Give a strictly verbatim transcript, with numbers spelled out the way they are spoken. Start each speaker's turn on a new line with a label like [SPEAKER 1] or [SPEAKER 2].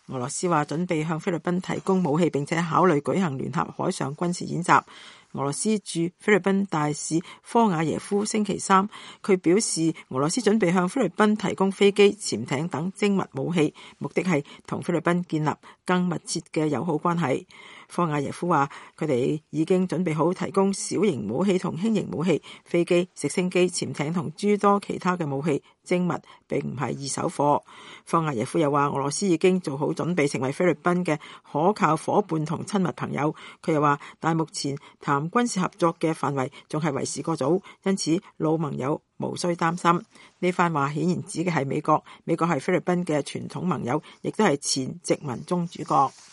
[SPEAKER 1] 俄羅斯話準備向菲律賓提供武器，並且考慮舉行聯合海上軍事演習。俄羅斯駐菲律賓大使科瓦耶夫星期三，佢表示俄羅斯準備向菲律賓提供飛機、潛艇等精密武器，目的係同菲律賓建立更密切嘅友好關係。科瓦耶夫話佢哋已經準備好提供小型武器同輕型武器、飛機、直升機、潛艇同諸多其他嘅武器，精密並唔係二手貨。科瓦耶夫又話俄羅斯已經做好準備成為菲律賓嘅可靠夥伴同親密朋友。佢又話但目前談軍事合作嘅範圍仲係為時過早，因此老盟友無需擔心。呢番話顯然指嘅係美國，美國係菲律賓嘅傳統盟友，亦都係前殖民宗主國。